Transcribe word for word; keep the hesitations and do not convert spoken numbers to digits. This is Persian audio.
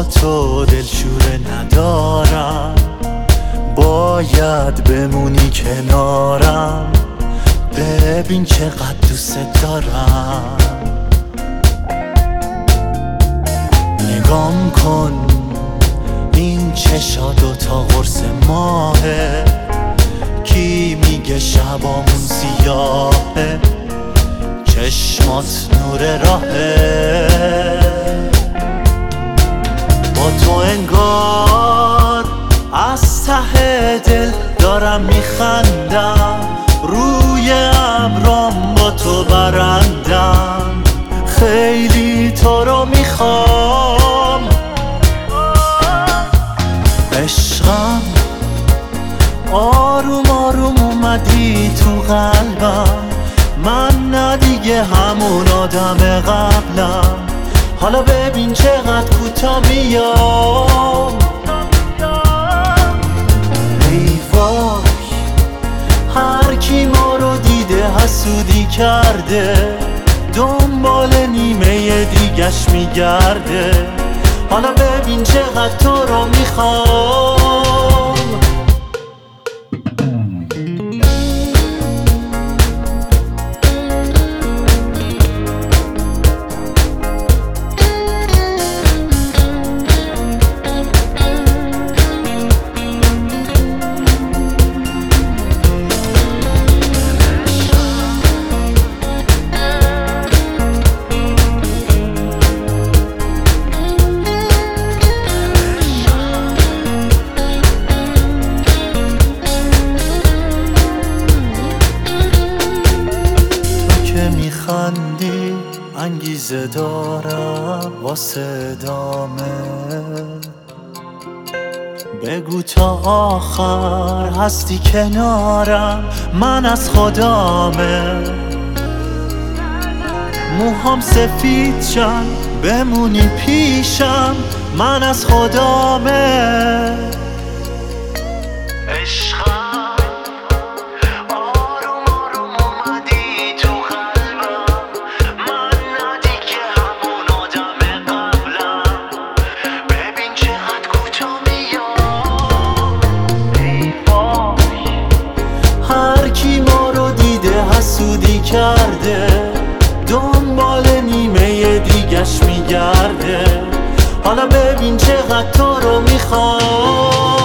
تو دلشوره ندارم، باید بمونی کنارم. ببین چقدر دوست دارم. نگام کن این چشا دوتا قرص ماهه، کی میگه شبامون سیاهه؟ چشمات نور راهه. با تو انگار از ته دل دارم میخندم، روی ابرام با تو برندم. خیلی تو رو میخوام عشقم، آروم آروم اومدی تو قلبم. من نه دیگه همون آدم قبلم. حالا ببین چقدر کوتا میام. ای وای هر کی ما رو دیده حسودی کرده، دنبال نیمه دیگش میگرده. حالا ببین چقدر تو رو میخوام. میخندی انگیزه دارم واسه ادامه. بگو تا آخر هستی کنارم، من از خدامه. موهام سفید شن بمونی پیشم، من از خدامه. عشقم حسودی کرده، دنبال نیمه دیگش میگرده. حالا ببین چقدر تو رو میخوام.